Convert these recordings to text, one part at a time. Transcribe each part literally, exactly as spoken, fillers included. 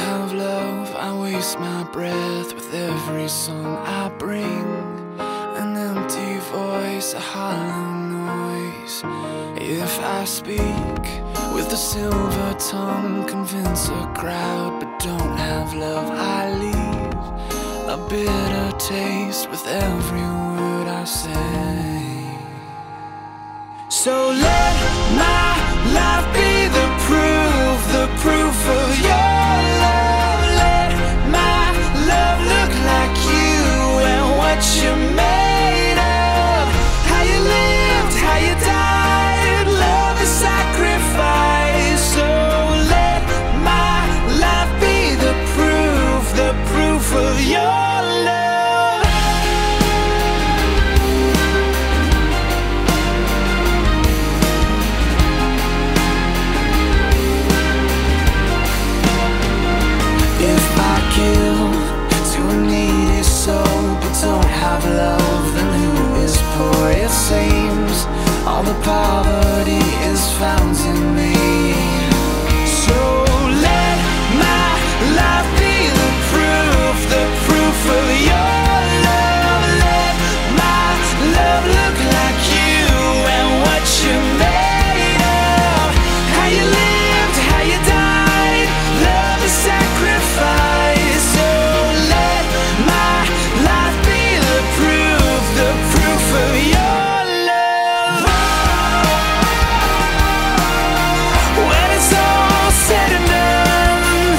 have love, I waste my breath with every song I bring. An empty voice, a hollow noise. If I speak with a silver tongue, convince a crowd, but don't have love, I leave a bitter taste with every word I say. So let my life be the proof, the proof of your love. Let my love look like you and what you're made of. How you lived, how you died, love is sacrifice. So let my life be the proof, the proof of your love. Love, then who is poor? It seems all the poverty is found in me. So let my life be the proof, the proof of your love. Let my love look like you and what you're made of. How you lived, how you died, love is sacrifice. So let my life be the proof, the proof of your love. When it's all said and done,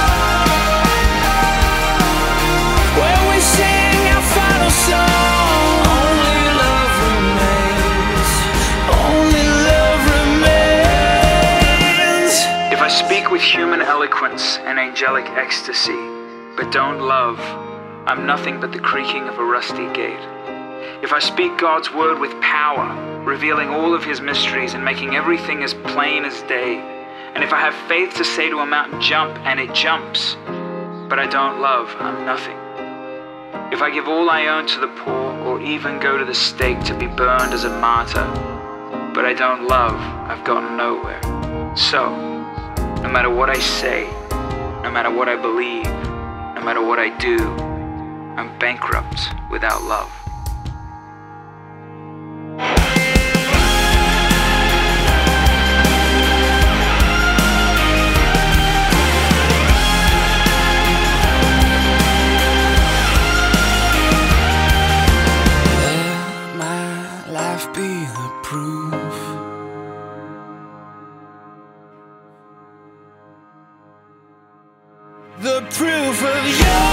when we sing our final song, only love remains, only love remains. If I speak with human eloquence and angelic ecstasy, but don't love, I'm nothing but the creaking of a rusty gate. If I speak God's word with power, revealing all of his mysteries and making everything as plain as day, and if I have faith to say to a mountain, jump, and it jumps, but I don't love, I'm nothing. If I give all I own to the poor, or even go to the stake to be burned as a martyr, but I don't love, I've gotten nowhere. So, no matter what I say, no matter what I believe, no matter what I do, I'm bankrupt without love. Let my life be the proof, the proof of your